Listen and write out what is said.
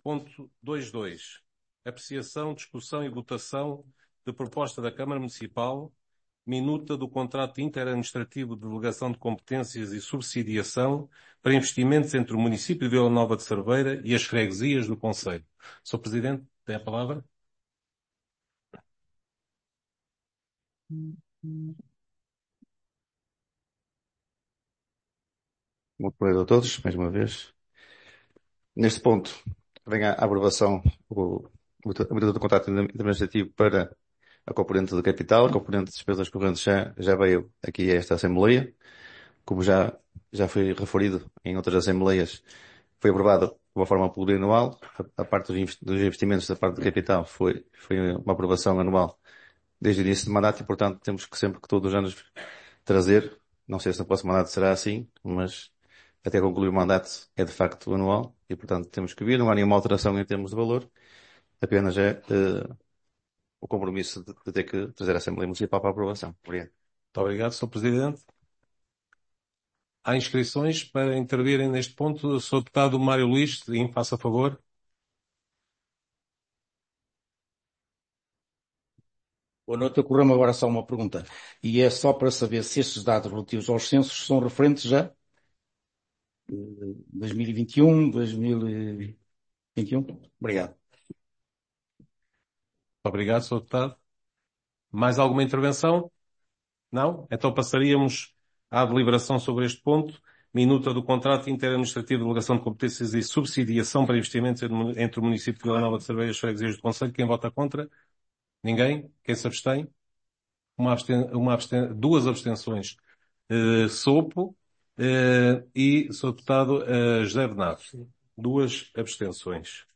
Ponto 2.2. Apreciação, discussão e votação de proposta da Câmara Municipal, minuta do contrato interadministrativo de delegação de competências e subsidiação para investimentos entre o município de Vila Nova de Cerveira e as freguesias do concelho. Sr. Presidente, tem a palavra. Muito bem a todos, mais uma vez. Neste ponto, vem a aprovação a medida do contrato administrativo para a componente de capital. A componente de despesas correntes já veio aqui a esta Assembleia. Como já foi referido em outras Assembleias, foi aprovado de uma forma plurianual. A parte dos investimentos da parte de capital foi uma aprovação anual desde o início do mandato e, portanto, temos que sempre que todos os anos trazer. Não sei se no próximo mandato será assim, mas até concluir o mandato é de facto anual e, portanto, temos que vir. Não há nenhuma alteração em termos de valor, apenas o compromisso de ter que trazer a Assembleia Municipal para a aprovação. Obrigado. Muito obrigado, Sr. Presidente. Há inscrições para intervirem neste ponto. Sr. Deputado Mário Luís, faça favor. Boa noite, ocorreu-me agora só uma pergunta. E é só para saber se estes dados relativos aos censos são referentes já 2021, 2021? Obrigado. Obrigado, Sr. Deputado. Mais alguma intervenção? Não? Então passaríamos à deliberação sobre este ponto. Minuta do contrato interadministrativo de delegação de competências e subsidiação para investimentos entre o município de Vila Nova de Cerveira e as freguesias do concelho. Quem vota contra? Ninguém? Quem se abstém? Duas abstenções. Sopo e Sr. Deputado José Bernardo. Duas abstenções.